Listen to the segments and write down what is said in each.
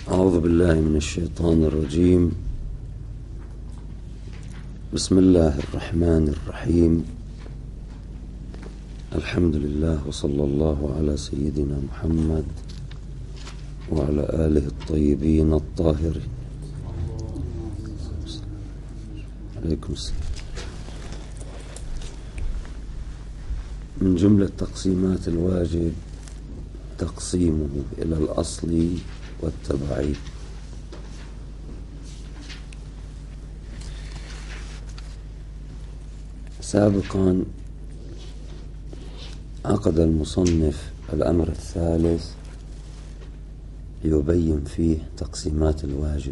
أعوذ بالله من الشيطان الرجيم. بسم الله الرحمن الرحيم. الحمد لله وصلى الله على سيدنا محمد وعلى آله الطيبين الطاهرين. عليكم السلام. من جملة تقسيمات الواجب تقسيمه إلى الأصل والتبعي. سابقا عقد المصنف الأمر الثالث ليبين فيه تقسيمات الواجب،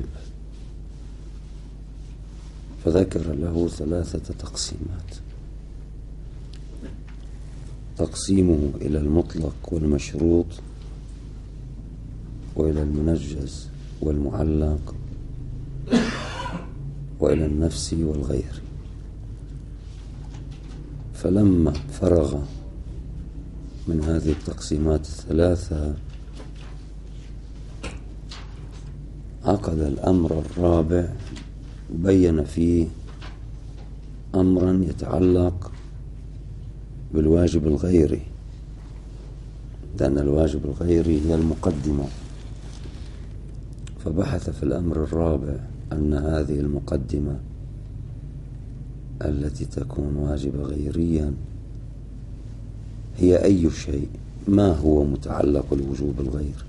فذكر له 3 تقسيمات: تقسيمه إلى المطلق والمشروط، وإلى المنجز والمعلق، وإلى النفس والغير. فلما فرغ من هذه التقسيمات 3 عقد الأمر الرابع، بين فيه أمرا يتعلق بالواجب الغيري، لأن الواجب الغيري هي المقدمة، فبحث في الأمر الرابع أن هذه المقدمة التي تكون واجب غيريا هي أي شيء. ما هو متعلق الوجوب الغير؟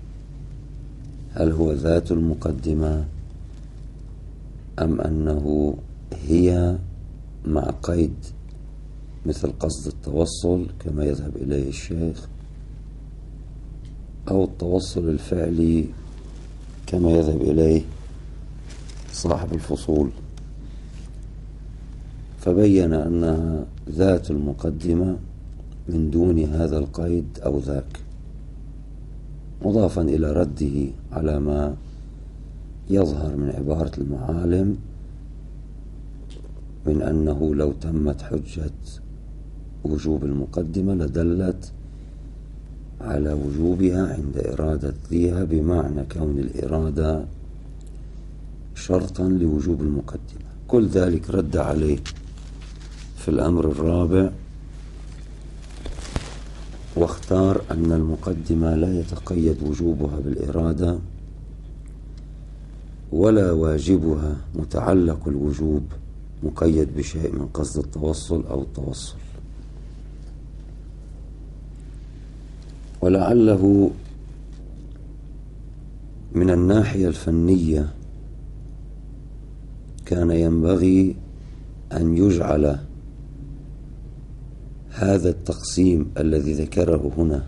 هل هو ذات المقدمة، أم أنه هي مع قيد مثل قصد التوصل كما يذهب إليه الشيخ، أو التوصل الفعلي كما يذهب إليه صاحب الفصول؟ فبين أنها ذات المقدمة من دون هذا القيد أو ذاك، مضافا إلى رده على ما يظهر من عبارة المعالم من أنه لو تمت حجة وجوب المقدمة لدلت على وجوبها عند إرادة ذيها، بمعنى كون الإرادة شرطا لوجوب المقدمة. كل ذلك رد عليه في الأمر الرابع، واختار أن المقدمة لا يتقيد وجوبها بالإرادة، ولا واجبها متعلق الوجوب مقيد بشيء من قصد التوصل أو التوصل. ولعله من الناحية الفنية كان ينبغي أن يجعل هذا التقسيم الذي ذكره هنا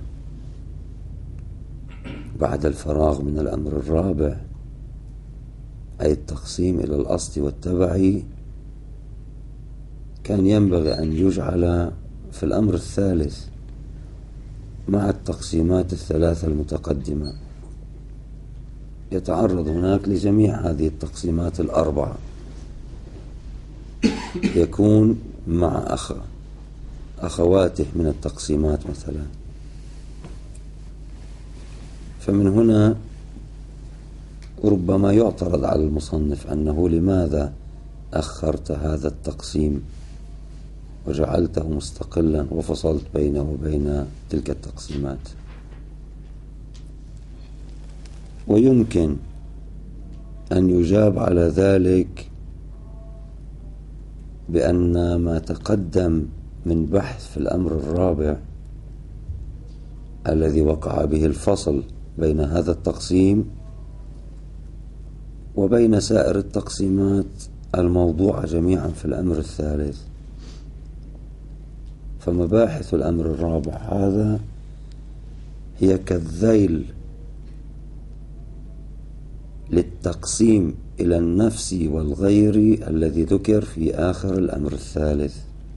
بعد الفراغ من الأمر الرابع، أي التقسيم إلى الأصل والتبعي، كان ينبغي أن يجعل في الأمر الثالث مع التقسيمات 3 المتقدمة، يتعرض هناك لجميع هذه التقسيمات 4، يكون مع أخواته من التقسيمات مثلا. فمن هنا ربما يعترض على المصنف أنه لماذا أخرت هذا التقسيم وجعلته مستقلا وفصلت بينه وبين تلك التقسيمات. ويمكن أن يجاب على ذلك بأن ما تقدم من بحث في الأمر الرابع الذي وقع به الفصل بين هذا التقسيم وبين سائر التقسيمات الموضوعة جميعا في الأمر الثالث، فمباحث الأمر الرابع هذا هي كالذيل للتقسيم إلى النفس والغير الذي ذكر في آخر الأمر الثالث،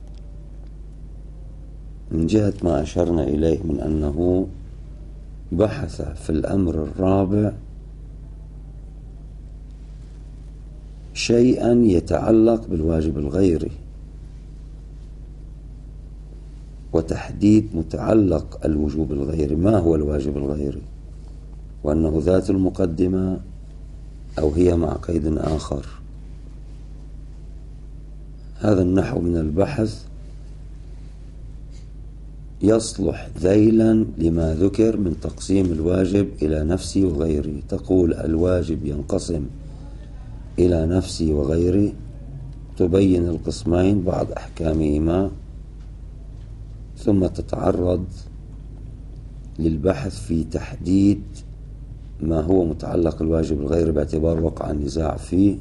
من جهة ما أشرنا إليه من أنه بحث في الأمر الرابع شيئا يتعلق بالواجب الغيري، وتحديد متعلق الوجوب الغيري. ما هو الواجب الغيري؟ وأنه ذات المقدمة أو هي مع قيد آخر. هذا النحو من البحث يصلح ذيلا لما ذكر من تقسيم الواجب إلى نفسي وغيري. تقول الواجب ينقسم إلى نفسي وغيري، تبين القسمين بعض أحكامهما، ثم تتعرض للبحث في تحديد ما هو متعلق الواجب الغيري باعتبار وقع النزاع فيه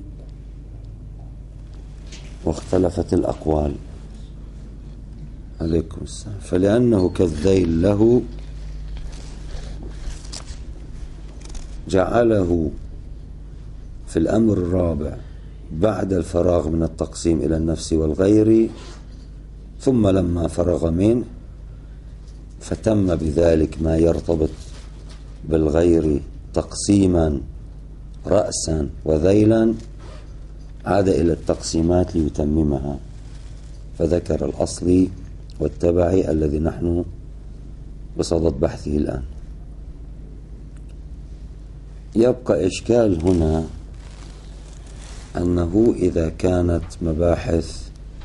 واختلفت الأقوال. عليكم السلام. فلأنه كالذيل له جعله في الأمر الرابع بعد الفراغ من التقسيم إلى النفس والغير، ثم لما فرغ منه فتم بذلك ما يرتبط بالغير تقسيما رأسا وذيلا، عاد إلى التقسيمات ليتممها، فذكر الأصلي والتبعي الذي نحن بصدد بحثه الآن. يبقى إشكال هنا أنه إذا كانت مباحث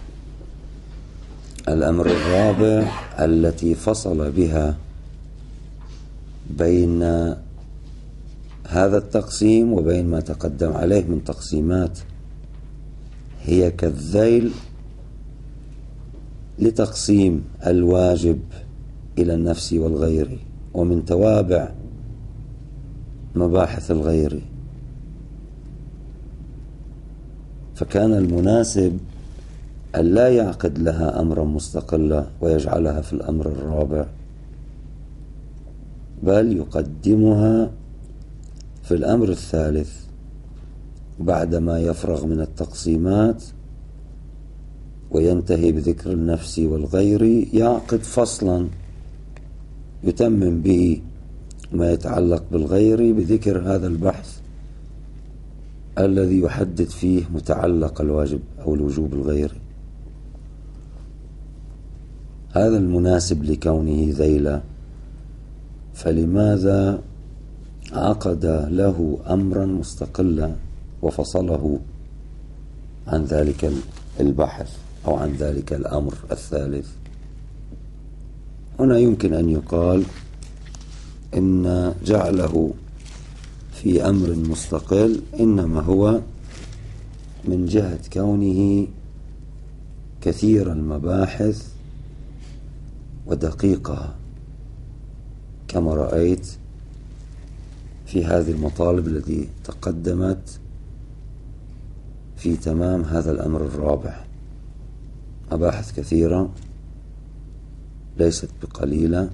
الأمر الرابع التي فصل بها بين هذا التقسيم وبين ما تقدم عليه من تقسيمات هي كالذيل لتقسيم الواجب إلى النفس والغير ومن توابع مباحث الغير، فكان المناسب أن لا يعقد لها أمرا مستقلا ويجعلها في الأمر الرابع، بل يقدمها في الأمر الثالث بعدما يفرغ من التقسيمات وينتهي بذكر النفس والغير، يعقد فصلا يتمم به ما يتعلق بالغير بذكر هذا البحث الذي يحدد فيه متعلق الواجب أو الوجوب الغيري. هذا المناسب لكونه ذيلا، فلماذا عقد له أمرا مستقلا وفصله عن ذلك البحث أو عن ذلك الأمر الثالث؟ هنا يمكن أن يقال إن جعله في أمر مستقل إنما هو من جهة كونه كثير المباحث ودقيقة، كما رأيت في هذه المطالب التي تقدمت في تمام هذا الأمر الرابع. مباحث كثيرة ليست بقليلة،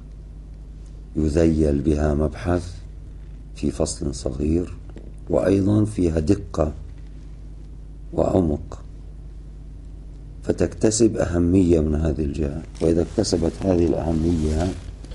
يذيل بها مبحث في فصل صغير، وأيضا فيها دقة وعمق، فتكتسب أهمية من هذه الجهة. وإذا اكتسبت هذه الأهمية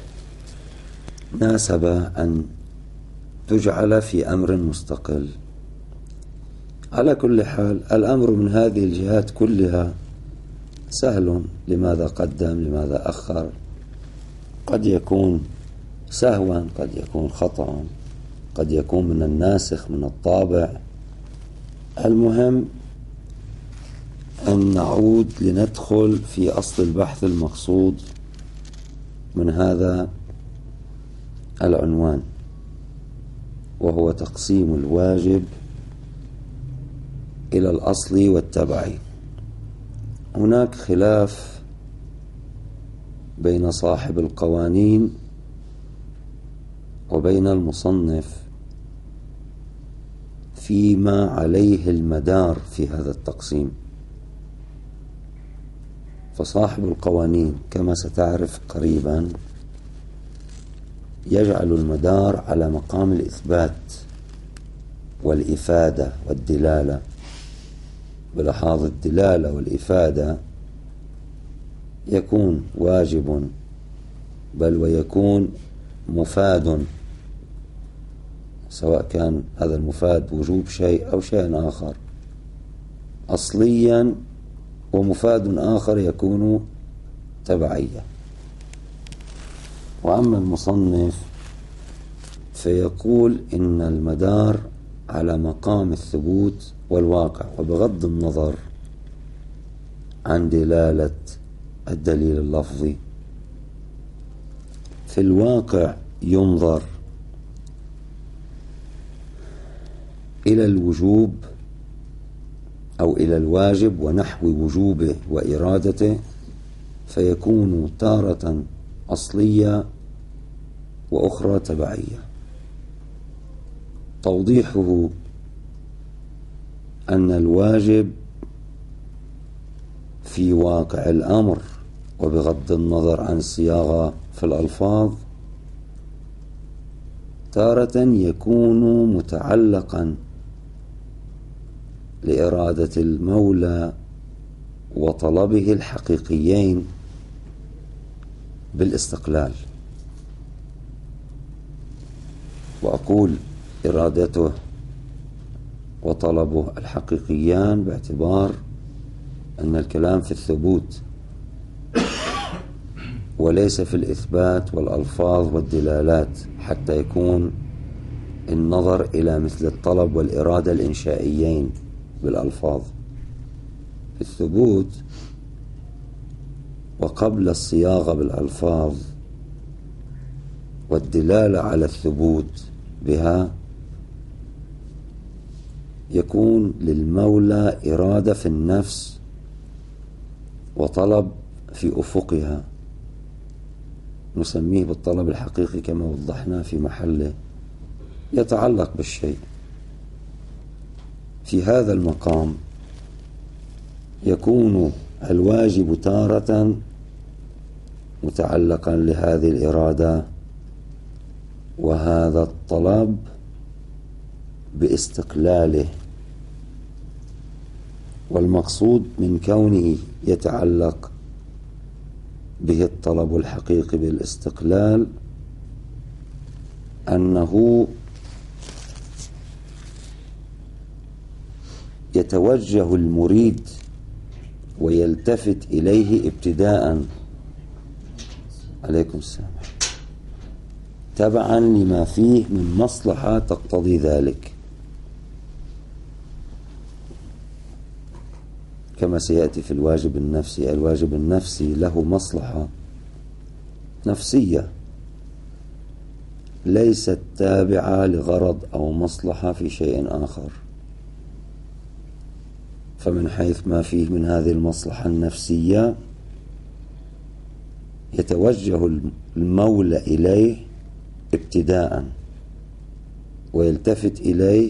ناسب أن تجعل في أمر مستقل. على كل حال الأمر من هذه الجهات كلها سهل، لماذا قدم لماذا أخر، قد يكون سهوا، قد يكون خطأ، قد يكون من الناسخ من الطابع. المهم أن نعود لندخل في أصل البحث المقصود من هذا العنوان، وهو تقسيم الواجب إلى الأصل والتبعي. هناك خلاف بين صاحب القوانين وبين المصنف فيما عليه المدار في هذا التقسيم. فصاحب القوانين كما ستعرف قريبا يجعل المدار على مقام الإثبات والإفادة والدلالة. بلحاظ الدلالة والإفادة يكون واجب، بل ويكون مفاد، سواء كان هذا المفاد وجوب شيء أو شيء آخر أصليا، ومفاد آخر يكون تبعيا. وأما المصنف فيقول إن المدار على مقام الثبوت والواقع، وبغض النظر عن دلالة الدليل اللفظي. في الواقع ينظر إلى الوجوب أو إلى الواجب ونحو وجوبه وإرادته، فيكون تارة أصلية وأخرى تبعية. توضيحه أن الواجب في واقع الأمر وبغض النظر عن الصياغة في الألفاظ تارة يكون متعلقا لإرادة المولى وطلبه الحقيقيين بالاستقلال. وأقول إرادته وطلبه الحقيقيان باعتبار أن الكلام في الثبوت وليس في الإثبات والألفاظ والدلالات، حتى يكون النظر إلى مثل الطلب والإرادة الإنشائيين بالألفاظ. في الثبوت وقبل الصياغة بالألفاظ والدلالة على الثبوت بها يكون للمولى إرادة في النفس وطلب في أفقها، نسميه بالطلب الحقيقي كما وضحنا في محله، يتعلق بالشيء. في هذا المقام يكون الواجب تارة متعلقا لهذه الإرادة وهذا الطلب باستقلاله، والمقصود من كونه يتعلق به الطلب الحقيقي بالاستقلال أنه يتوجه المريد ويلتفت إليه ابتداء، عليكم السلام، تبعا لما فيه من مصلحة تقتضي ذلك، كما سيأتي في الواجب النفسي. الواجب النفسي له مصلحة نفسية ليست تابعة لغرض أو مصلحة في شيء آخر، فمن حيث ما فيه من هذه المصلحة النفسية يتوجه المولى إليه ابتداء ويلتفت إليه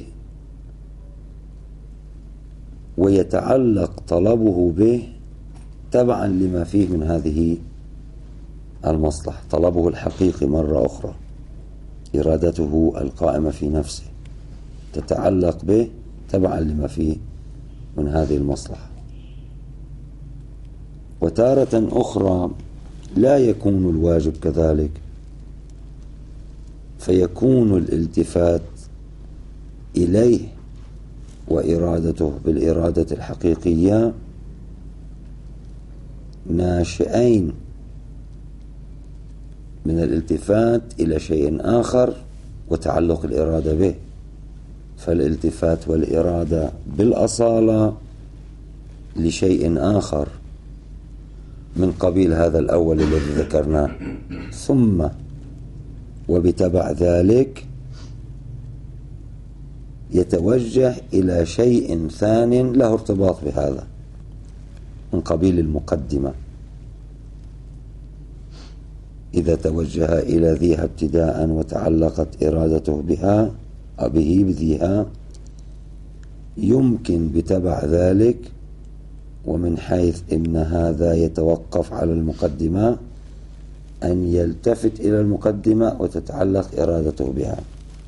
ويتعلق طلبه به تبعا لما فيه من هذه المصلحة. طلبه الحقيقي مرة أخرى، إرادته القائمة في نفسه تتعلق به تبعا لما فيه من هذه المصلحة. وتارة أخرى لا يكون الواجب كذلك، فيكون الالتفات إليه وإرادته بالإرادة الحقيقية ناشئين من الالتفات إلى شيء آخر وتعلق الإرادة به، فالالتفات والإرادة بالأصالة لشيء آخر من قبيل هذا الأول الذي ذكرناه، ثم وبتبع ذلك يتوجه إلى شيء ثان له ارتباط بهذا من قبيل المقدمة. إذا توجه إلى ذيها ابتداء وتعلقت إرادته بها بذيها يمكن بتبع ذلك، ومن حيث إن هذا يتوقف على المقدمة، أن يلتفت إلى المقدمة وتتعلق إرادته بها،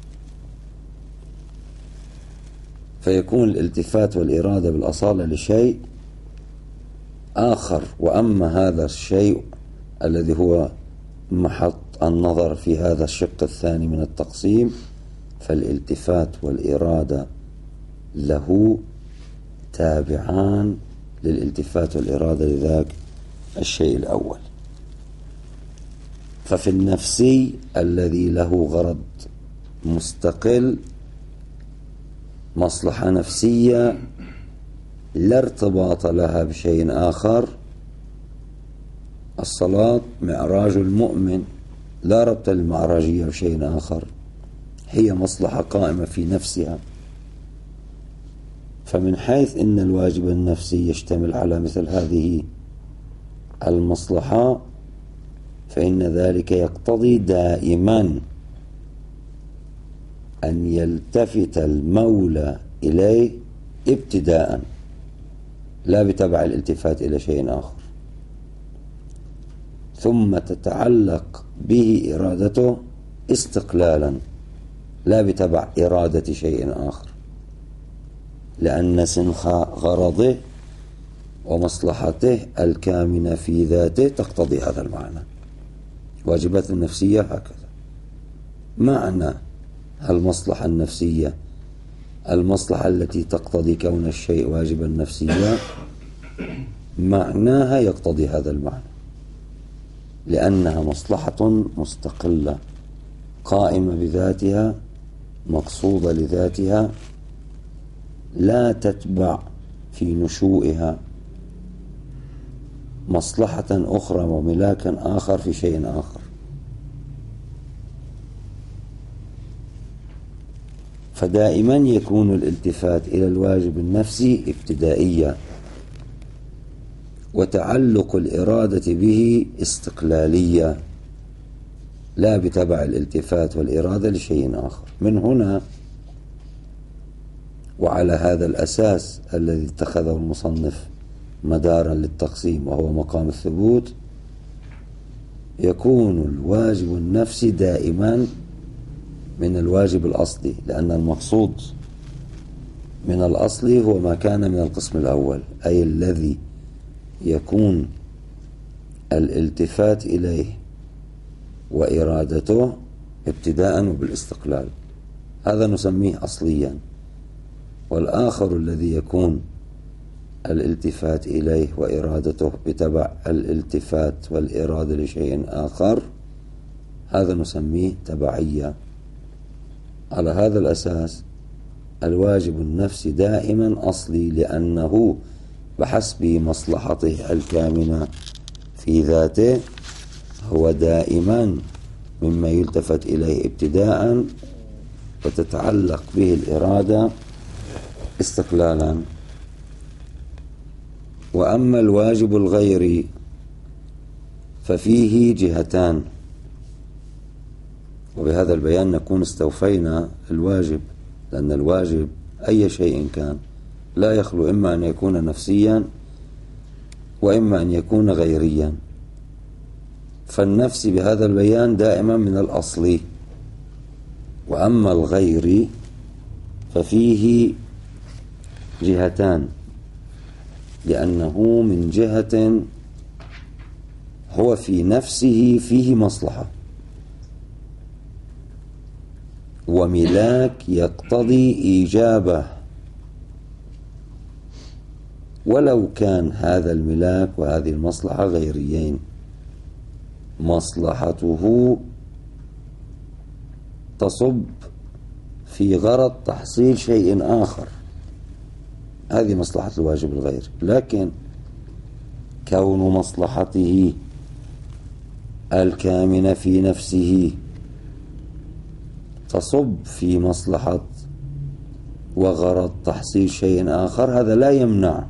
فيكون الالتفات والإرادة بالأصالة لشيء آخر. وأما هذا الشيء الذي هو محط النظر في هذا الشق الثاني من التقسيم، فالالتفات والإرادة له تابعان للالتفات والإرادة لذاك الشيء الأول. ففي النفسي الذي له غرض مستقل، مصلحة نفسية لا ارتباط لها بشيء آخر. الصلاة معراج المؤمن، لا ربط المعراجية بشيء آخر، هي مصلحة قائمة في نفسها. فمن حيث إن الواجب النفسي يشتمل على مثل هذه المصلحة، فإن ذلك يقتضي دائما أن يلتفت المولى إليه ابتداء، لا بتبع الالتفات إلى شيء آخر، ثم تتعلق به إرادته استقلالا، لا بتبع إرادة شيء آخر، لأن سنخ غرضه ومصلحته الكامنة في ذاته تقتضي هذا المعنى. واجبات النفسية هكذا. معنى المصلحة النفسية، المصلحة التي تقتضي كون الشيء واجبا نفسيا، معناها يقتضي هذا المعنى، لأنها مصلحة مستقلة قائمة بذاتها، مقصودة لذاتها، لا تتبع في نشوئها مصلحة أخرى وملاكا آخر في شيء آخر. فدائما يكون الالتفات إلى الواجب النفسي ابتدائية، وتعلق الإرادة به استقلالية، لا بتبع الالتفات والإرادة لشيء آخر. من هنا وعلى هذا الأساس الذي اتخذه المصنف مدارا للتقسيم وهو مقام الثبوت، يكون الواجب النفسي دائما من الواجب الأصلي، لأن المقصود من الأصلي هو ما كان من القسم الأول، أي الذي يكون الالتفات إليه وإرادته ابتداء وبالاستقلال، هذا نسميه أصليا. والآخر الذي يكون الالتفات إليه وإرادته بتبع الالتفات والإرادة لشيء آخر، هذا نسميه تبعية. على هذا الأساس الواجب النفسي دائما أصلي، لأنه بحسب مصلحته الكامنة في ذاته هو دائما مما يلتفت إليه ابتداء وتتعلق به الإرادة استقلالا. وأما الواجب الغيري ففيه جهتان، وبهذا البيان نكون استوفينا الواجب، لأن الواجب أي شيء كان لا يخلو إما أن يكون نفسيا وإما أن يكون غيريا. فالنفس بهذا البيان دائما من الأصلي، وأما الغيري ففيه جهتان، لأنه من جهة هو في نفسه فيه مصلحة وملاك يقتضي إيجابه، ولو كان هذا الملاك وهذه المصلحة غيريين، مصلحته تصب في غرض تحصيل شيء آخر، هذه مصلحة الواجب الغير. لكن كون مصلحته الكامنة في نفسه تصب في مصلحة وغرض تحصيل شيء آخر، هذا لا يمنع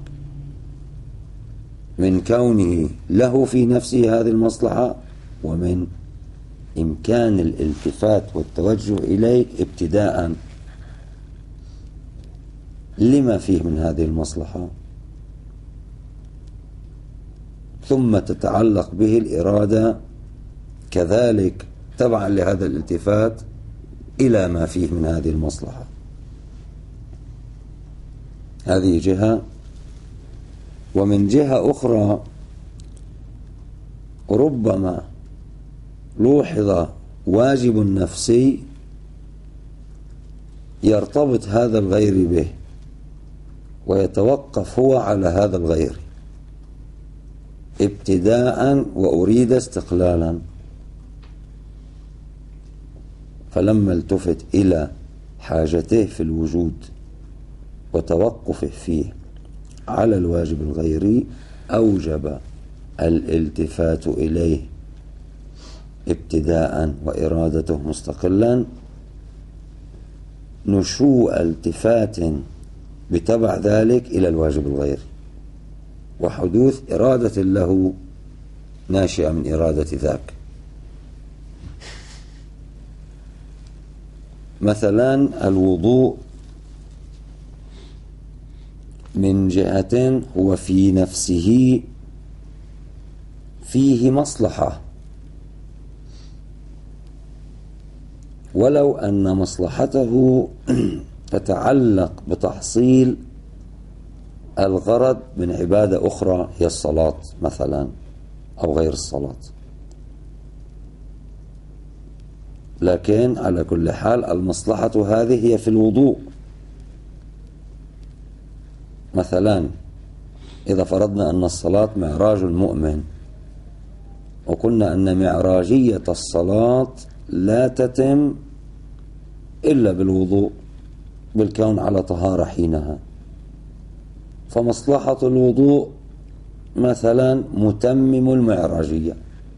من كونه له في نفسه هذه المصلحة ومن إمكان الالتفات والتوجه إليه ابتداء لما فيه من هذه المصلحة، ثم تتعلق به الإرادة كذلك تبعا لهذا الالتفات إلى ما فيه من هذه المصلحة. هذه جهة. ومن جهة أخرى ربما لوحظ واجب نفسي يرتبط هذا الغير به ويتوقف هو على هذا الغير ابتداء وأريد استقلالا. فلما التفت إلى حاجته في الوجود وتوقفه فيه على الواجب الغيري أوجب الالتفات إليه ابتداء وإرادته مستقلا نشوء التفات بتبع ذلك إلى الواجب الغيري وحدوث إرادة له ناشئة من إرادة ذاك. مثلا الوضوء من جهة هو في نفسه فيه مصلحة، ولو أن مصلحته تتعلق بتحصيل الغرض من عبادة أخرى هي الصلاة مثلا أو غير الصلاة، لكن على كل حال المصلحة هذه هي في الوضوء. مثلا إذا فرضنا أن الصلاة معراج المؤمن وقلنا أن معراجية الصلاة لا تتم إلا بالوضوء بالكون على طهارة حينها، فمصلحة الوضوء مثلا متمم المعراجية،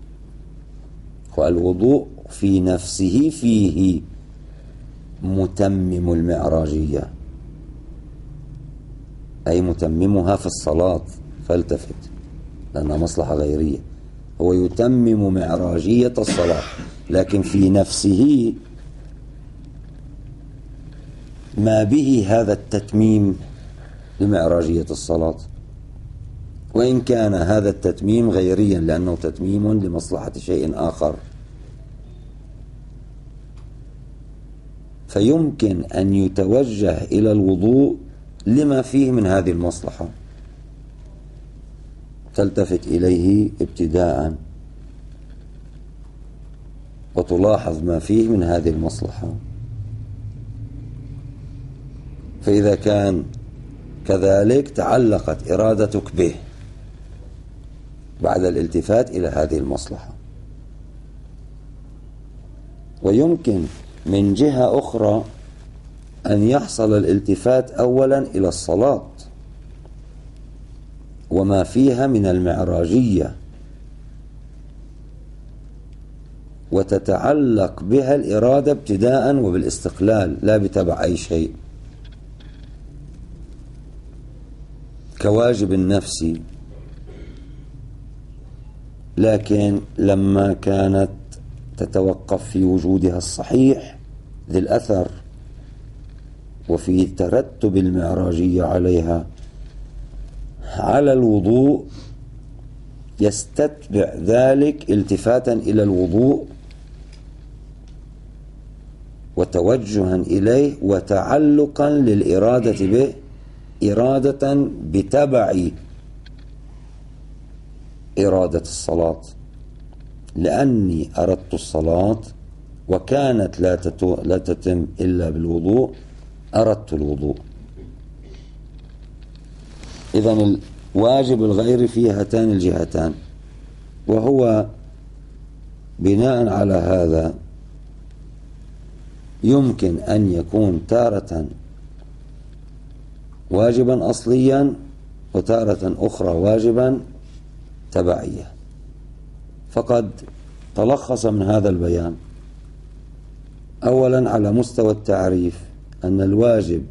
والوضوء في نفسه فيه متمم المعراجية أي متممها في الصلاة، فالتفت لأنها مصلحة غيرية، هو يتمم معراجية الصلاة، لكن في نفسه ما به هذا التتميم لمعراجية الصلاة، وإن كان هذا التتميم غيريا لأنه تتميم لمصلحة شيء آخر، فيمكن أن يتوجه إلى الوضوء لما فيه من هذه المصلحة، تلتفت إليه ابتداء وتلاحظ ما فيه من هذه المصلحة. فإذا كان كذلك تعلقت إرادتك به بعد الالتفات إلى هذه المصلحة. ويمكن من جهة أخرى أن يحصل الالتفات أولا إلى الصلاة وما فيها من المعراجية، وتتعلق بها الإرادة ابتداء وبالاستقلال لا بتبع أي شيء، كواجب النفسي. لكن لما كانت تتوقف في وجودها الصحيح ذي الأثر وفي ترتب المعراجية عليها على الوضوء، يستتبع ذلك التفاتا إلى الوضوء وتوجها إليه وتعلقا للإرادة به إرادة بتبع إرادة الصلاة، لأني أردت الصلاة وكانت لا تتم إلا بالوضوء، أردت الوضوء. إذن الواجب الغير في هاتان الجهتان، وهو بناء على هذا يمكن أن يكون تارة واجبا أصليا وتارة أخرى واجبا تبعية. فقد تلخص من هذا البيان أولا على مستوى التعريف أن الواجب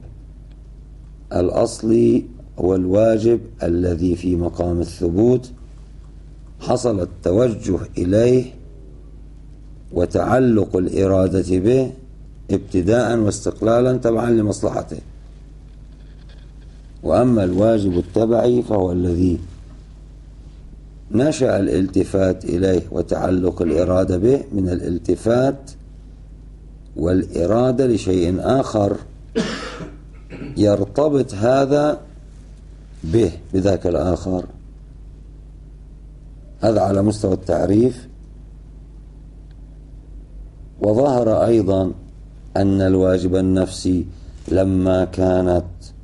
الأصلي هو الواجب الذي في مقام الثبوت حصل التوجه إليه وتعلق الإرادة به ابتداء واستقلالا تبعا لمصلحته. وأما الواجب التبعي فهو الذي نشأ الالتفات إليه وتعلق الإرادة به من الالتفات والإرادة لشيء آخر يرتبط هذا به بذاك الآخر. هذا على مستوى التعريف. وظهر أيضا أن الواجب النفسي لما كانت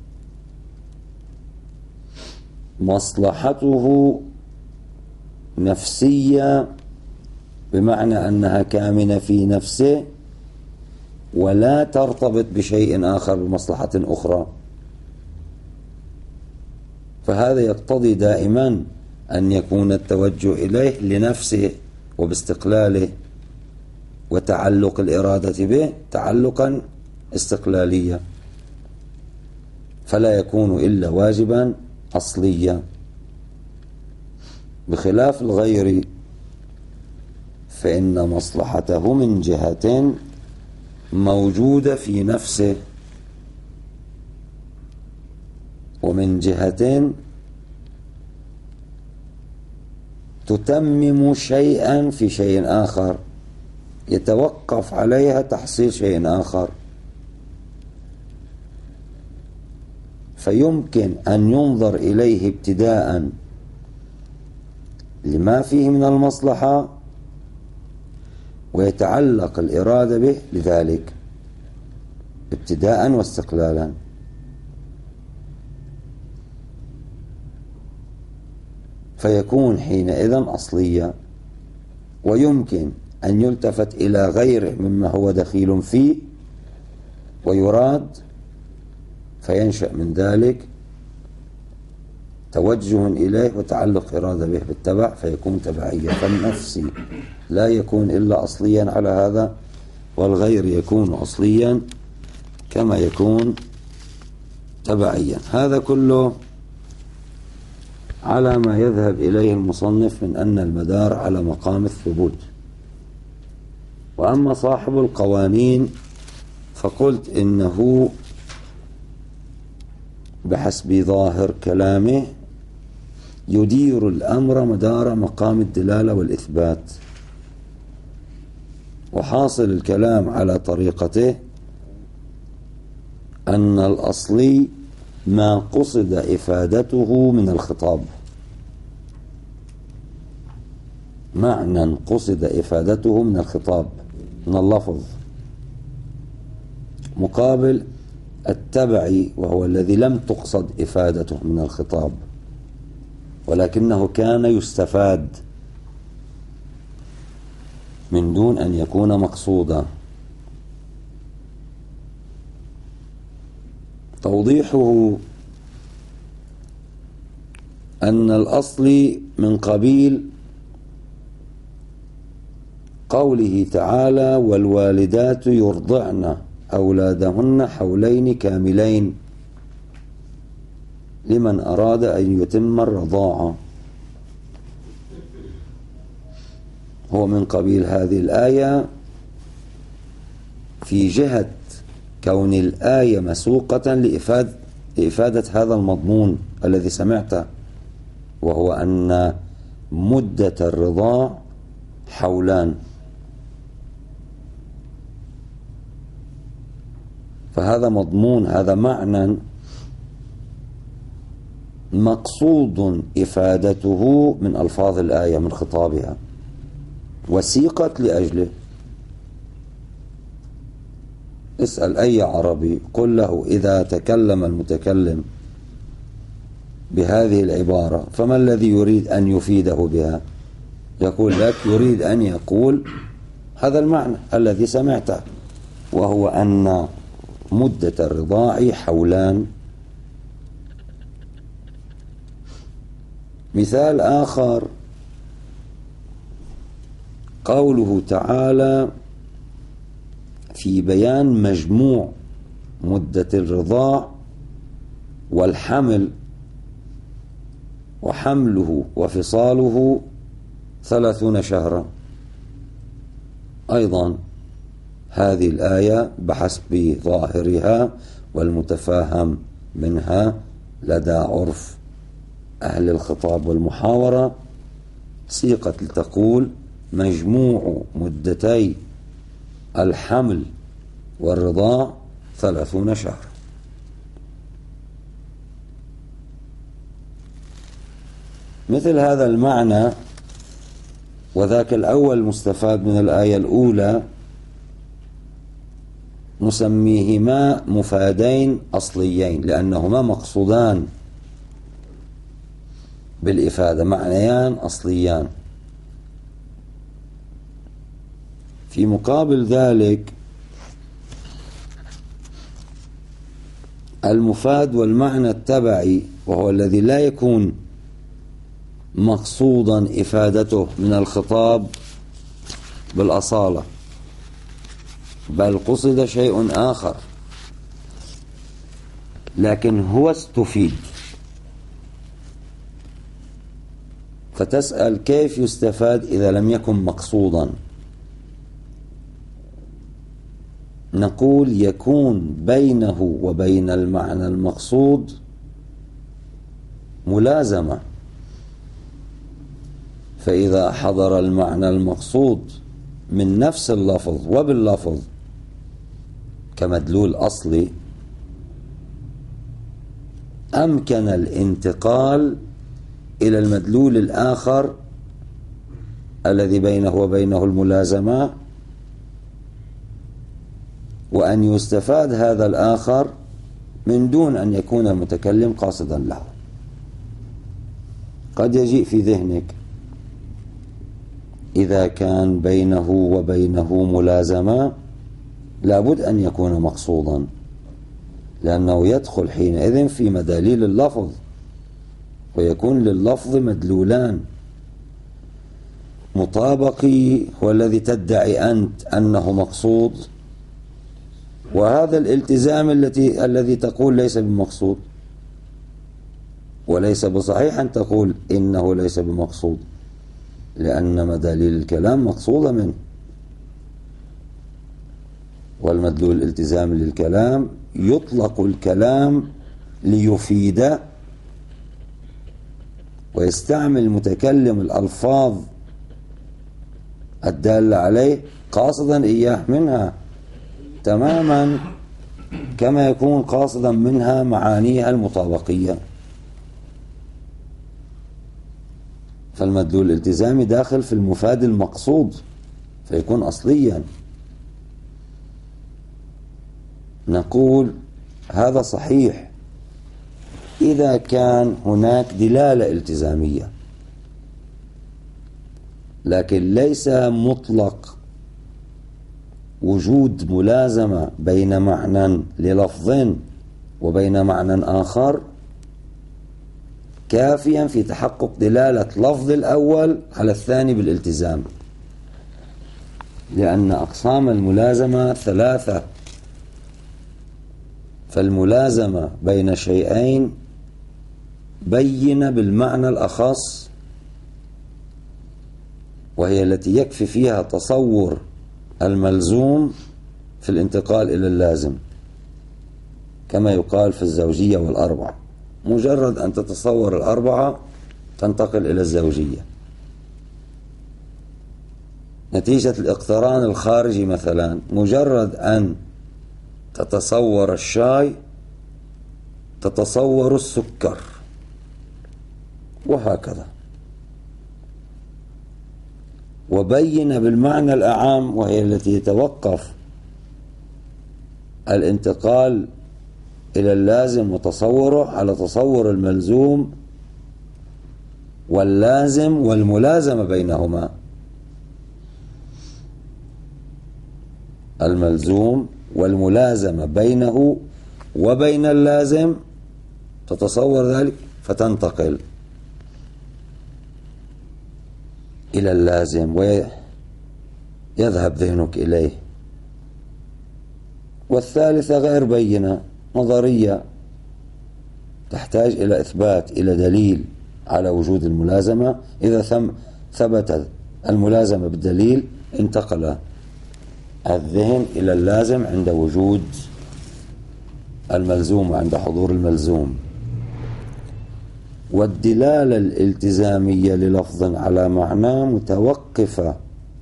مصلحته نفسية بمعنى أنها كامنة في نفسه، ولا ترتبط بشيء آخر بمصلحة أخرى، فهذا يقتضي دائما أن يكون التوجه إليه لنفسه وباستقلاله، وتعلق الإرادة به تعلقا استقلاليا، فلا يكون إلا واجبا أصليا، بخلاف الغير فإن مصلحته من جهة موجودة في نفسه، ومن جهة تتمم شيئا في شيء آخر، يتوقف عليها تحصيل شيء آخر، فيمكن أن ينظر إليه ابتداء لما فيه من المصلحة، ويتعلق الإرادة به لذلك ابتداء واستقلالا. فيكون حينئذ أصليا، ويمكن أن يلتفت إلى غيره مما هو دخيل فيه ويراد، فينشأ من ذلك توجه إليه وتعلق إرادة به بالتبع، فيكون تبعيا. فالنفس لا يكون إلا أصليا على هذا، والغير يكون أصليا كما يكون تبعيا. هذا كله على ما يذهب إليه المصنف من أن المدار على مقام الثبوت. وأما صاحب القوانين فقلت إنه بحسب ظاهر كلامه يدير الأمر مدار مقام الدلالة والإثبات، وحاصل الكلام على طريقته أن الأصلي ما قصد إفادته من الخطاب، معنى قصد إفادته من الخطاب من اللفظ، مقابل التبعي وهو الذي لم تقصد إفادته من الخطاب ولكنه كان يستفاد من دون أن يكون مقصودا. توضيحه أن الأصل من قبيل قوله تعالى: والوالدات يرضعن أولادهن حولين كاملين لمن أراد أن يتم الرضاعة. هو من قبيل هذه الآية في جهة كون الآية مسوقة لإفادة هذا المضمون الذي سمعته، وهو أن مدة الرضاع حولان. فهذا مضمون، هذا معنى مقصود إفادته من ألفاظ الآية من خطابها، وسيقت لأجله. اسأل أي عربي قل له إذا تكلم المتكلم بهذه العبارة فما الذي يريد أن يفيده بها؟ يقول لك يريد أن يقول هذا المعنى الذي سمعته، وهو أن مدة الرضاع حولان. مثال آخر قوله تعالى في بيان مجموع مدة الرضاع والحمل، وحمله وفصاله 30 شهرا. أيضا هذه الآية بحسب ظاهرها والمتفاهم منها لدى عرف أهل الخطاب والمحاورة سيقت لتقول مجموع مدتي الحمل والرضاع 30 شهرا. مثل هذا المعنى وذاك الأول مستفاد من الآية الأولى نسميهما مفادين أصليين، لأنهما مقصودان بالإفادة، معنيان أصليان. في مقابل ذلك المفاد والمعنى التبعي، وهو الذي لا يكون مقصودا إفادته من الخطاب بالأصالة، بل قصد شيء آخر لكن هو استفيد، فتسأل كيف يستفاد إذا لم يكن مقصودا؟ نقول يكون بينه وبين المعنى المقصود ملازمة، فإذا حضر المعنى المقصود من نفس اللفظ وباللفظ كمدلول أصلي، أمكن الانتقال إلى المدلول الآخر الذي بينه وبينه الملازمة، وأن يستفاد هذا الآخر من دون أن يكون المتكلم قاصدا له. قد يجيء في ذهنك إذا كان بينه وبينه ملازمة لابد أن يكون مقصودا، لأنه يدخل حينئذ في مداليل اللفظ، ويكون لللفظ مدلولان، مطابقي هو الذي تدعي أنت أنه مقصود، وهذا الالتزام الذي تقول ليس بمقصود، وليس بصحيح أن تقول إنه ليس بمقصود، لأن مداليل الكلام مقصودة منه، والمدلول الالتزام للكلام يطلق الكلام ليفيد، ويستعمل المتكلم الألفاظ الدالة عليه قاصدا إياه منها تماما كما يكون قاصدا منها معانيها المطابقية. فالمدلول الالتزامي داخل في المفاد المقصود فيكون أصليا. نقول هذا صحيح إذا كان هناك دلالة التزامية، لكن ليس مطلق وجود ملازمة بين معنى للفظ وبين معنى آخر كافيا في تحقق دلالة لفظ الأول على الثاني بالالتزام، لأن أقسام الملازمة ثلاثة. فالملازمة بين شيئين بين بالمعنى الأخص، وهي التي يكفي فيها تصور الملزوم في الانتقال إلى اللازم، كما يقال في الزوجية والأربعة، مجرد أن تتصور الأربعة تنتقل إلى الزوجية. نتيجة الاقتران الخارجي مثلا، مجرد أن تتصور الشاي تتصور السكر، وهكذا. وبين بالمعنى الأعام، وهي التي يتوقف الانتقال إلى اللازم وتصوره على تصور الملزوم واللازم والملازمة بينهما. الملزوم والملازمة بينه وبين اللازم تتصور ذلك فتنتقل إلى اللازم ويذهب ذهنك إليه. والثالثة غير بينة، نظرية، تحتاج إلى إثبات، إلى دليل على وجود الملازمة. إذا ثبت الملازمة بالدليل انتقل الذهن إلى اللازم عند وجود الملزوم وعند حضور الملزوم. والدلالة الالتزامية للفظ على معناه متوقفة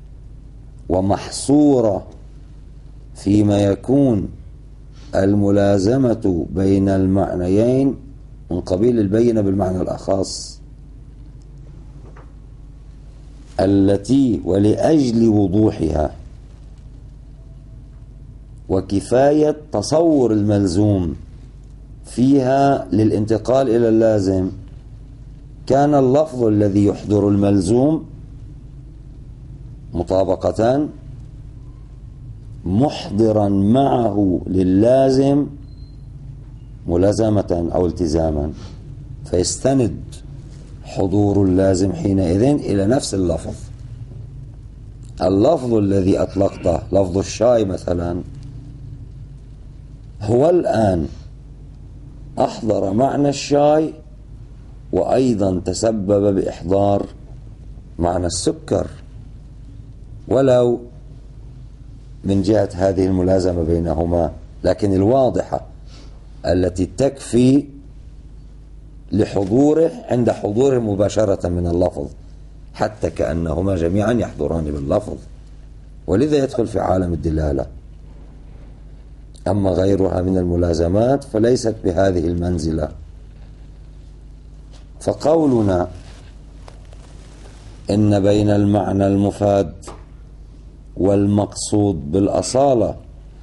ومحصورة فيما يكون الملازمة بين المعنيين من قبيل البينة بالمعنى الأخص، التي ولأجل وضوحها وكفاية تصور الملزوم فيها للانتقال إلى اللازم، كان اللفظ الذي يحضر الملزوم مطابقة محضرا معه للازم ملازمة أو التزاما، فيستند حضور اللازم حينئذ إلى نفس اللفظ. اللفظ الذي أطلقته، لفظ الشاي مثلا، هو الآن أحضر معنى الشاي وأيضا تسبب بإحضار معنى السكر، ولو من جهة هذه الملازمة بينهما، لكن الواضحة التي تكفي لحضوره عند حضوره مباشرة من اللفظ، حتى كأنهما جميعا يحضران باللفظ، ولذا يدخل في عالم الدلالة. أما غيرها من الملازمات فليست بهذه المنزلة. فقولنا إن بين المعنى المفاد والمقصود بالأصالة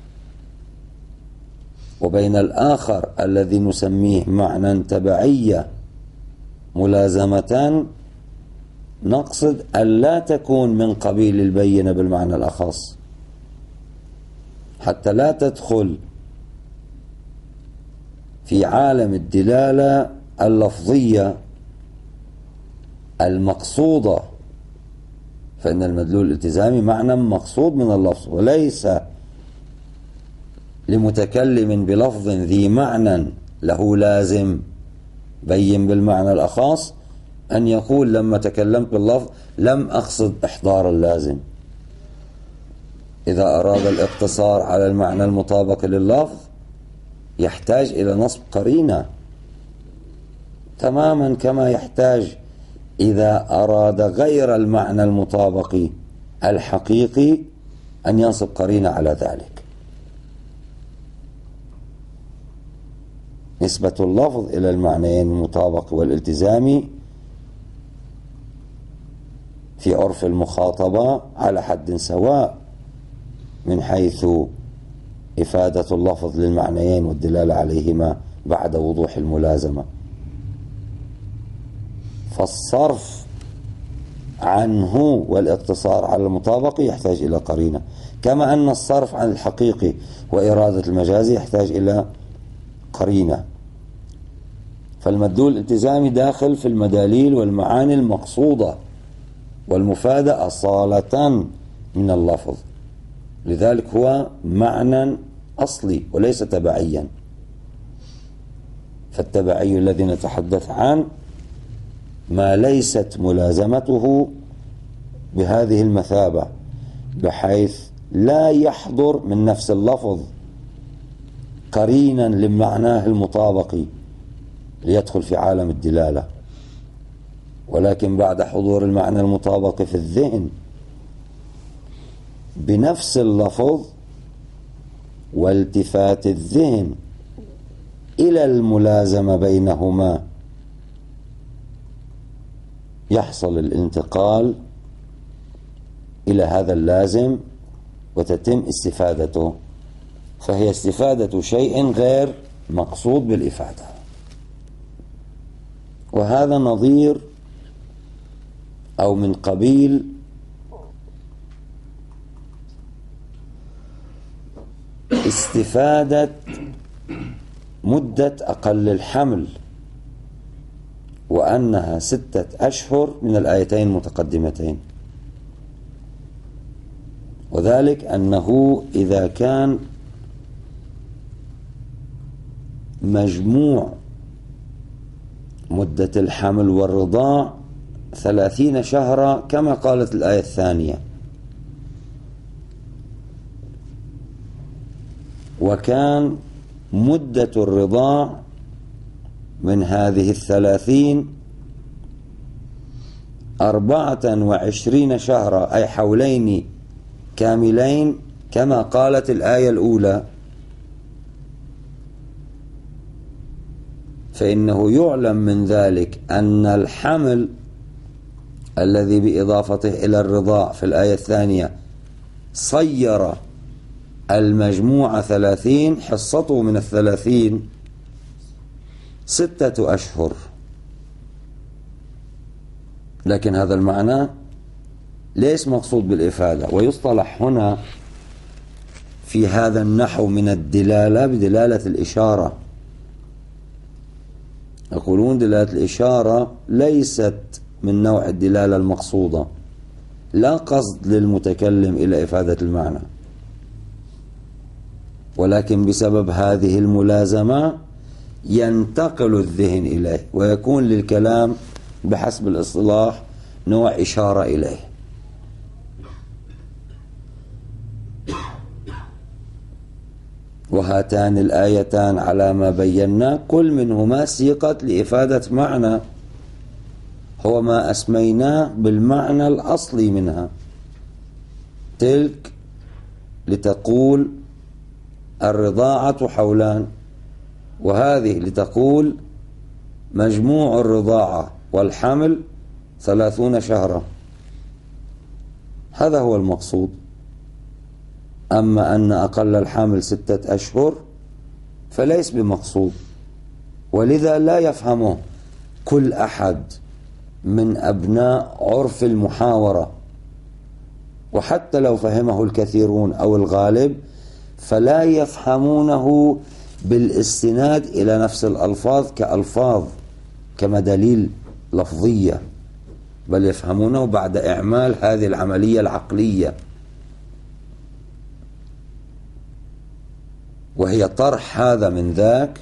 وبين الآخر الذي نسميه معنى تبعية ملازمتان، نقصد ألا تكون من قبيل البينة بالمعنى الأخص، حتى لا تدخل في عالم الدلالة اللفظية المقصودة، فإن المدلول الالتزامي معنى مقصود من اللفظ، وليس لمتكلم بلفظ ذي معنى له لازم بين بالمعنى الأخص أن يقول لما تكلمت باللفظ لم أقصد إحضار اللازم. إذا أراد الاقتصار على المعنى المطابق لللفظ يحتاج إلى نصب قرينة، تماما كما يحتاج إذا أراد غير المعنى المطابق الحقيقي أن ينصب قرينة على ذلك. نسبة اللفظ إلى المعنيين المطابق والالتزامي في عرف المخاطبة على حد سواء من حيث إفادة اللفظ للمعنيين والدلالة عليهما بعد وضوح الملازمة. فالصرف عنه والاقتصار على المطابق يحتاج إلى قرينة، كما أن الصرف عن الحقيقي وإرادة المجازي يحتاج إلى قرينة. فالمدلول الالتزامي داخل في المداليل والمعاني المقصودة والمفادة أصالة من اللفظ، لذلك هو معنى أصلي وليس تبعيا. فالتبعي الذي نتحدث عنه ما ليست ملازمته بهذه المثابة، بحيث لا يحضر من نفس اللفظ قرينا لمعناه المطابق ليدخل في عالم الدلالة، ولكن بعد حضور المعنى المطابق في الذهن بنفس اللفظ والتفات الذهن إلى الملازمة بينهما يحصل الانتقال إلى هذا اللازم وتتم استفادته، فهي استفادة شيء غير مقصود بالإفادة. وهذا نظير أو من قبيل استفادة مدة أقل الحمل، وأنها 6 أشهر من الآيتين المتقدمتين، وذلك أنه إذا كان مجموع مدة الحمل والرضاع 30 شهرا كما قالت الآية الثانية، وكان مدة الرضاع من هذه 30 24 شهرا، أي حولين كاملين كما قالت الآية الأولى، فإنه يعلم من ذلك أن الحمل الذي بإضافته إلى الرضاع في الآية الثانية صير المجموعة 30، حصته من 30 6 أشهر. لكن هذا المعنى ليس مقصود بالإفادة، ويصطلح هنا في هذا النحو من الدلالة بدلالة الإشارة، يقولون دلالة الإشارة ليست من نوع الدلالة المقصودة، لا قصد للمتكلم إلى إفادة المعنى، ولكن بسبب هذه الملازمة ينتقل الذهن إليه ويكون للكلام بحسب الإصطلاح نوع إشارة إليه. وهاتان الآيتان على ما بينا كل منهما سيقت لإفادة معنى هو ما أسميناه بالمعنى الأصلي منها. تلك لتقول الرضاعة حولان، وهذه لتقول مجموع الرضاعة والحمل 30 شهرا. هذا هو المقصود. أما أن أقل الحمل 6 أشهر فليس بمقصود، ولذا لا يفهمه كل أحد من أبناء عرف المحاورة، وحتى لو فهمه الكثيرون أو الغالب فلا يفهمونه بالاستناد إلى نفس الألفاظ كألفاظ كمدليل لفظية، بل يفهمونه بعد إعمال هذه العملية العقلية، وهي طرح هذا من ذاك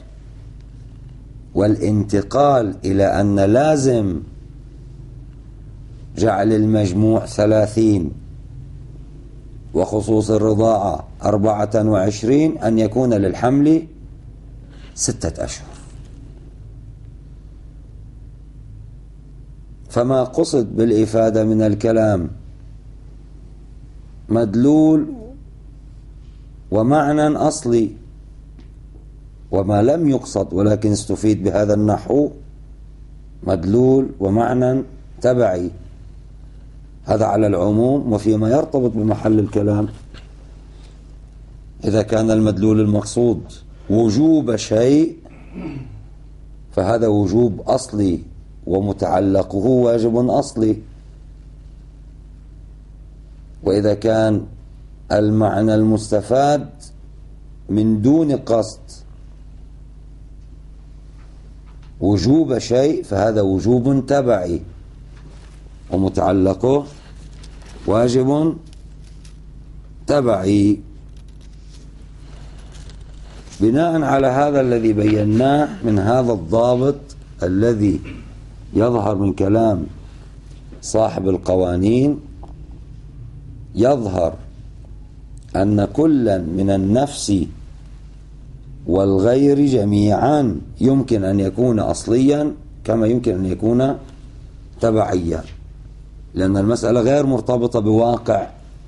والانتقال إلى أن لازم جعل المجموع 30 وخصوص الرضاعة 24 أن يكون للحمل 6 أشهر. فما قصد بالإفادة من الكلام مدلول ومعنى أصلي، وما لم يقصد ولكن استفيد بهذا النحو مدلول ومعنى تبعي. هذا على العموم. وفيما يرتبط بمحل الكلام، إذا كان المدلول المقصود وجوب شيء فهذا وجوب أصلي ومتعلقه واجب أصلي، وإذا كان المعنى المستفاد من دون قصد وجوب شيء فهذا وجوب تبعي ومتعلقه واجب تبعي. بناء على هذا الذي بيناه من هذا الضابط الذي يظهر من كلام صاحب القوانين، يظهر أن كلا من النفس والغير جميعا يمكن أن يكون أصليا كما يمكن أن يكون تبعيا، لأن المسألة غير مرتبطة بواقع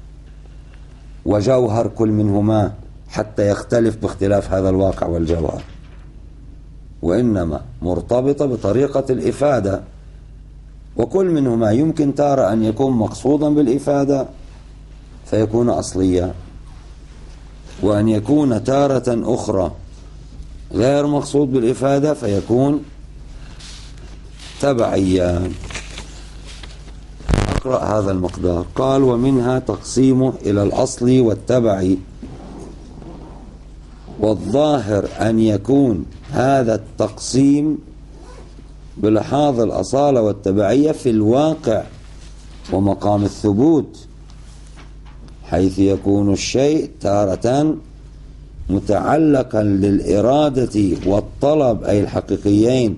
وجوهر كل منهما حتى يختلف باختلاف هذا الواقع والجوهر، وإنما مرتبطة بطريقة الإفادة. وكل منهما يمكن تارة أن يكون مقصودا بالإفادة فيكون أصليا، وأن يكون تارة أخرى غير مقصود بالإفادة فيكون تبعيا. أقرأ هذا المقدار. قال: ومنها تقسيمه إلى الأصل والتبعي، والظاهر أن يكون هذا التقسيم بلحاظ الأصالة والتبعية في الواقع ومقام الثبوت، حيث يكون الشيء تارة متعلقا للإرادة والطلب أي الحقيقيين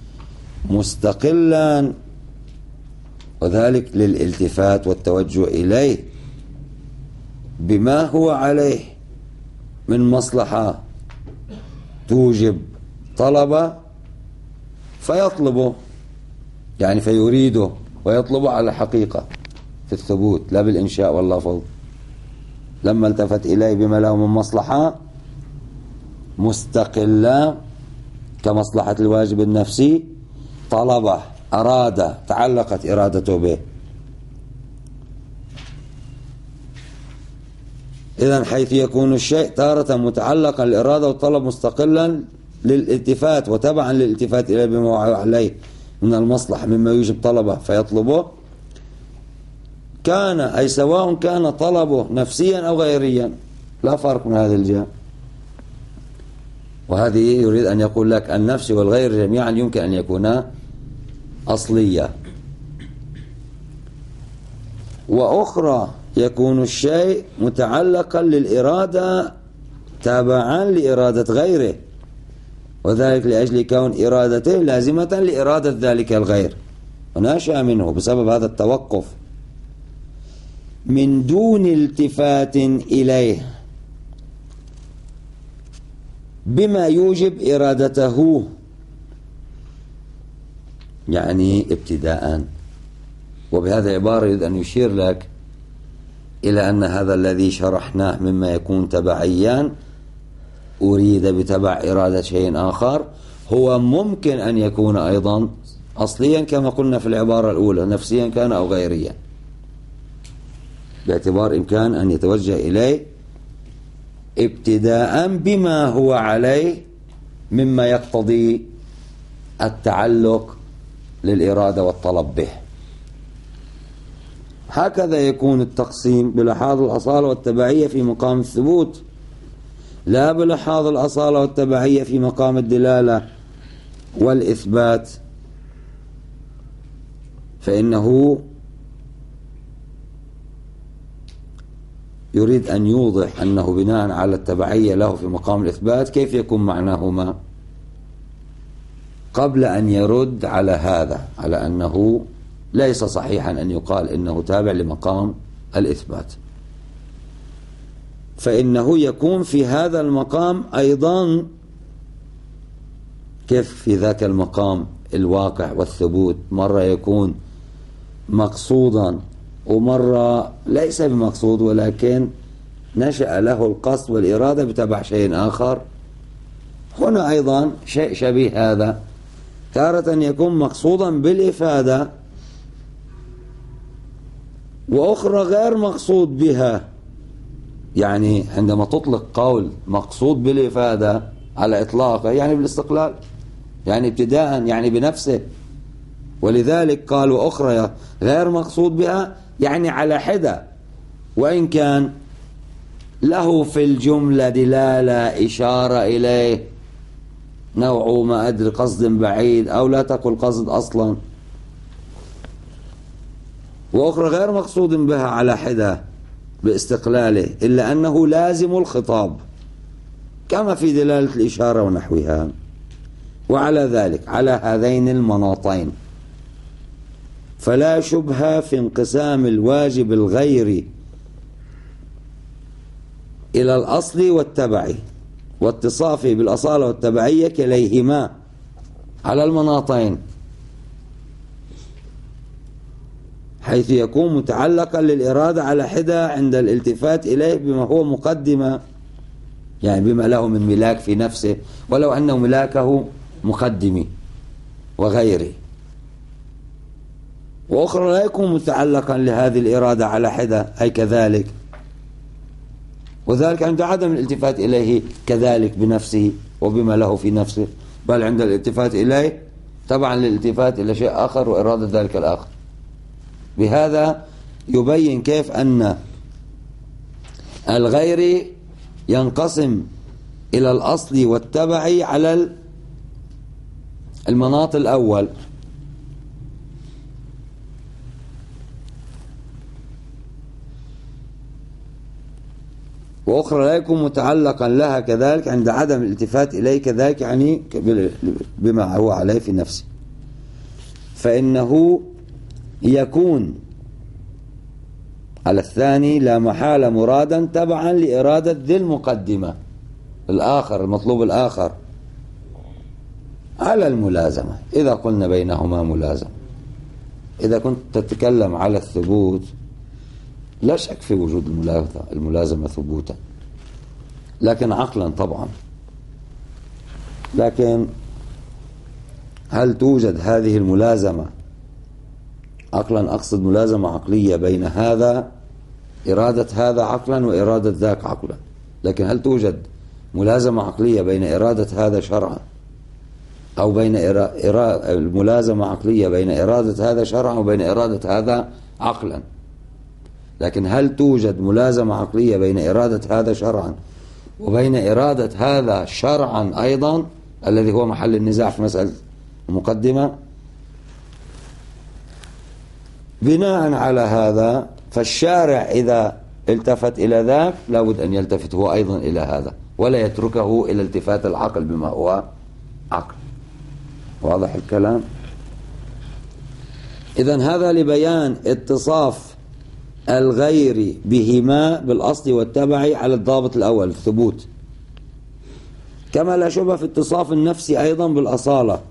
مستقلا، وذلك للالتفات والتوجه إليه بما هو عليه من مصلحة توجب طلبه فيطلبه، يعني فيريده ويطلبه على حقيقة في الثبوت لا بالإنشاء واللفظ. لما التفت إليه بما له من مصلحة مستقلة كمصلحة الواجب النفسي طلبه، أراد، تعلقت إرادته به. إذن حيث يكون الشيء تارة متعلقا الإرادة والطلب مستقلا للالتفات وتبعا للالتفات إليه بما هو عليه من المصلحة مما يوجب طلبه فيطلبه، كان أي سواء كان طلبه نفسيا أو غيريا لا فرق من هذه الجهة. وهذه يريد أن يقول لك النفس والغير جميعا يمكن أن يكونا أصلية. وأخرى يكون الشيء متعلقا للإرادة تابعا لإرادة غيره، وذلك لأجل كون إرادته لازمة لإرادة ذلك الغير وناشئ منه بسبب هذا التوقف من دون التفات إليه بما يوجب إرادته، يعني ابتداء. وبهذا عبارة يريد أن يشير لك إلى أن هذا الذي شرحناه مما يكون تبعيا أريد بتبع إرادة شيء آخر هو ممكن أن يكون أيضا أصليا كما قلنا في العبارة الأولى، نفسيا كان أو غيريا، باعتبار إمكان أن يتوجه إليه ابتداء بما هو عليه مما يقتضي التعلق للإرادة والطلب به. هكذا يكون التقسيم بلحاظ الأصالة والتبعية في مقام الثبوت، لا بلحاظ الأصالة والتبعية في مقام الدلالة والإثبات، فإنه يريد أن يوضح أنه بناء على التبعية له في مقام الإثبات كيف يكون معناهما قبل أن يرد على هذا، على أنه ليس صحيحا أن يقال إنه تابع لمقام الإثبات، فإنه يكون في هذا المقام أيضا كيف في ذاك المقام الواقع والثبوت مرة يكون مقصودا ومرة ليس بمقصود ولكن نشأ له القصد والإرادة بتبع شيء آخر. هنا أيضا شيء شبيه هذا، تارة يكون مقصودا بالإفادة وأخرى غير مقصود بها. يعني عندما تطلق قول مقصود بالإفادة على إطلاقه يعني بالاستقلال، يعني ابتداء، يعني بنفسه، ولذلك قال وأخرى غير مقصود بها يعني على حدة، وإن كان له في الجملة دلالة إشارة إليه نوع ما أدري قصد بعيد أو لا تقل قصد أصلا، وأخرى غير مقصود بها على حدة باستقلاله، إلا أنه لازم الخطاب كما في دلالة الإشارة ونحوها. وعلى ذلك على هذين المناطين فلا شبهة في انقسام الواجب الغيري إلى الأصل والتبعي واتصافه بالأصالة والتبعية كليهما على المناطين، حيث يكون متعلقا للإرادة على حدة عند الالتفات إليه بما هو مقدمة، يعني بما له من ملاك في نفسه ولو أنه ملاكه مقدمي وغيره، وأخرى لا يكون متعلقا لهذه الإرادة على حدة أي كذلك، وذلك عند عدم الالتفات إليه كذلك بنفسه وبما له في نفسه، بل عند الالتفات إليه طبعا للالتفات إلى شيء آخر وإرادة ذلك الآخر. بهذا يبين كيف أن الغير ينقسم إلى الأصل والتبعي على المناط الأول، وأخرى لا يكون متعلقا لها كذلك عند عدم الالتفات إليه كذلك، يعني بما هو عليه في نفسه، فإنه يكون على الثاني لا محالة مرادا تبعا لإرادة ذي المقدمة الآخر المطلوب الآخر على الملازمة، إذا قلنا بينهما ملازمة. إذا كنت تتكلم على الثبوت لا شك في وجود الملازمة ثبوتا، لكن عقلا طبعا، لكن هل توجد هذه الملازمة عقلا؟ أقصد ملازمة عقلية بين هذا إرادة هذا عقلا وإرادة ذاك عقلا، لكن هل توجد ملازمة عقلية بين إرادة هذا شرعا أو بين الملازمة عقلية بين إرادة هذا شرعا وبين إرادة هذا عقلا؟ لكن هل توجد ملازمة عقلية بين إرادة هذا شرعا وبين إرادة هذا شرعا أيضا الذي هو محل النزاع في مسألة المقدمة. بناء على هذا فالشارع إذا التفت إلى ذاك لابد أن يلتفت هو أيضا إلى هذا، ولا يتركه إلى التفات العقل بما هو عقل. واضح الكلام؟ إذن هذا لبيان اتصاف الغير بهما بالأصل والتبع على الضابط الأول الثبوت، كما لا شبه في اتصاف النفس أيضا بالأصالة،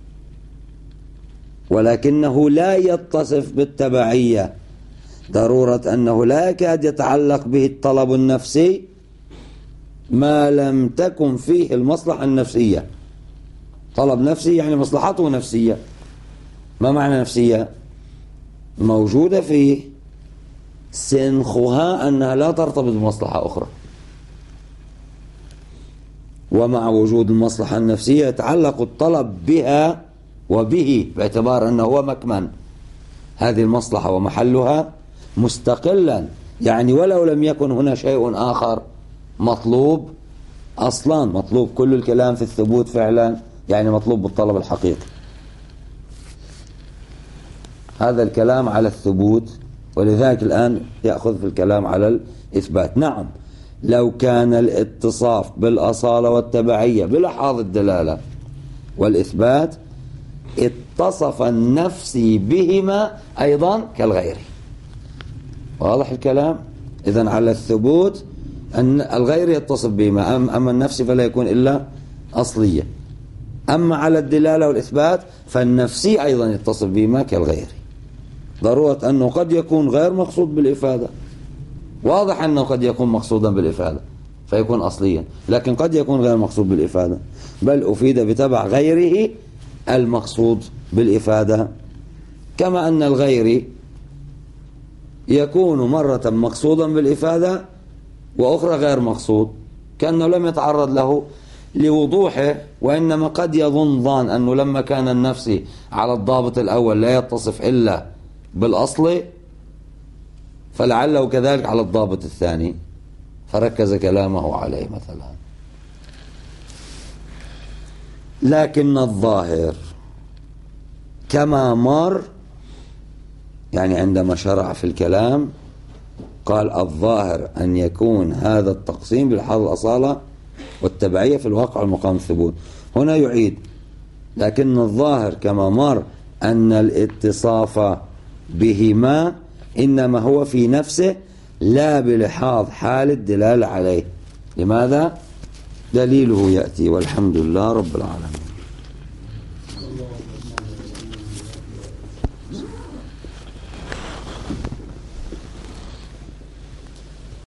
ولكنه لا يتصف بالتبعية، ضرورة أنه لا يكاد يتعلق به الطلب النفسي ما لم تكن فيه المصلحة النفسية. طلب نفسي يعني مصلحته نفسية. ما معنى نفسية؟ موجودة فيه سنخها أنها لا ترتبط بمصلحة أخرى، ومع وجود المصلحة النفسية يتعلق الطلب بها وبه باعتبار أنه هو مكمن هذه المصلحة ومحلها مستقلا، يعني ولو لم يكن هنا شيء آخر مطلوب أصلا، مطلوب كل الكلام في الثبوت فعلا يعني مطلوب بالطلب الحقيقي. هذا الكلام على الثبوت، ولذلك الآن يأخذ في الكلام على الإثبات. نعم، لو كان الاتصاف بالأصالة والتبعية بلحاظ الدلالة والإثبات اتصف النفسي بهما أيضا كالغير. واضح الكلام؟ إذن على الثبوت أن الغير يتصف بهما، أما النفس فلا يكون إلا أصلية. أما على الدلالة والإثبات فالنفسي أيضا يتصف بهما كالغير، ضرورة أنه قد يكون غير مقصود بالإفادة. واضح أنه قد يكون مقصودا بالإفادة فيكون أصليا، لكن قد يكون غير مقصود بالإفادة، بل أفيد بتبع غيره المقصود بالإفادة. كما أن الغير يكون مرة مقصودا بالإفادة وأخرى غير مقصود، كأنه لم يتعرض له لوضوحه، وإنما قد يظن ظان أنه لما كان النفسي على الضابط الأول لا يتصف إلا بالأصل فلعله كذلك على الضابط الثاني فركز كلامه عليه مثلا. لكن الظاهر كما مر، يعني عندما شرع في الكلام قال الظاهر أن يكون هذا التقسيم بالحظ الأصالة والتبعية في الواقع المقام الثبوت. هنا يعيد لكن الظاهر كما مر أن الاتصاف بهما إنما هو في نفسه لا بلحاظ حال الدلالة عليه. لماذا؟ دليله يأتي، والحمد لله رب العالمين.